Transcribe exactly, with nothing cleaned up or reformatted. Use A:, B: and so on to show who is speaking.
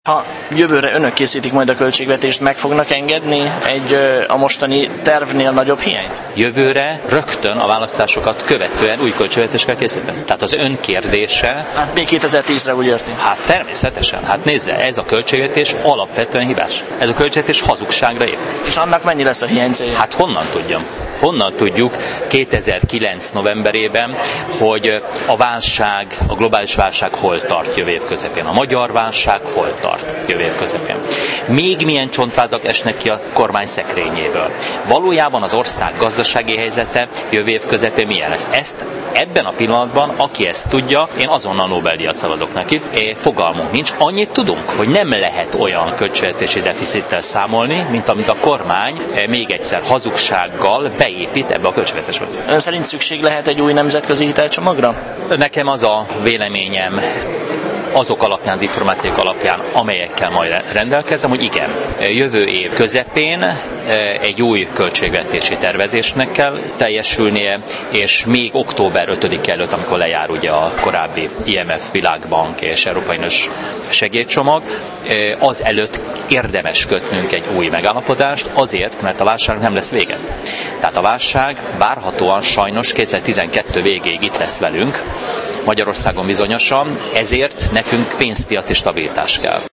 A: Ha jövőre önök készítik majd a költségvetést, meg fognak engedni egy a mostani tervnél nagyobb hiányt?
B: Jövőre rögtön a választásokat követően új költségvetést kell készíteni. Tehát az ön kérdése...
A: Hát még kétezer-tízre úgy érti.
B: Hát természetesen. Hát nézze, ez a költségvetés alapvetően hibás. Ez a költségvetés hazugságra épül.
A: És annak mennyi lesz a hiány célja?
B: Hát honnan tudjam? Honnan tudjuk kétezer-kilenc novemberében, hogy a válság, a globális válság hol tart jövő év közepén? A magyar válság hol tart jövő év közepén? Még milyen csontvázak esnek ki a kormány szekrényéből? Valójában az ország gazdasági helyzete jövő év közepén milyen lesz? Ezt ebben a pillanatban, aki ezt tudja, én azonnal Nobel-díjat szaladok neki. É, fogalmunk nincs. Annyit tudunk, hogy nem lehet olyan költségvetési deficittel számolni, mint amit a kormány még egyszer hazugsággal beépít ebbe a költségvetésbe.
A: Ön szerint szükség lehet egy új nemzetközi hitelcsomagra?
B: Nekem az a véleményem, azok alapján, az információk alapján, amelyekkel majd rendelkezem, hogy igen, jövő év közepén egy új költségvetési tervezésnek kell teljesülnie, és még október ötödike előtt, amikor lejár ugye a korábbi I M F, Világbank és Európai Uniós segélycsomag, az előtt érdemes kötnünk egy új megállapodást, azért, mert a válságnak nem lesz vége. Tehát a válság várhatóan sajnos kétezer-tizenkettő végéig itt lesz velünk, Magyarországon bizonyosan, ezért nekünk pénzpiaci stabilitás kell.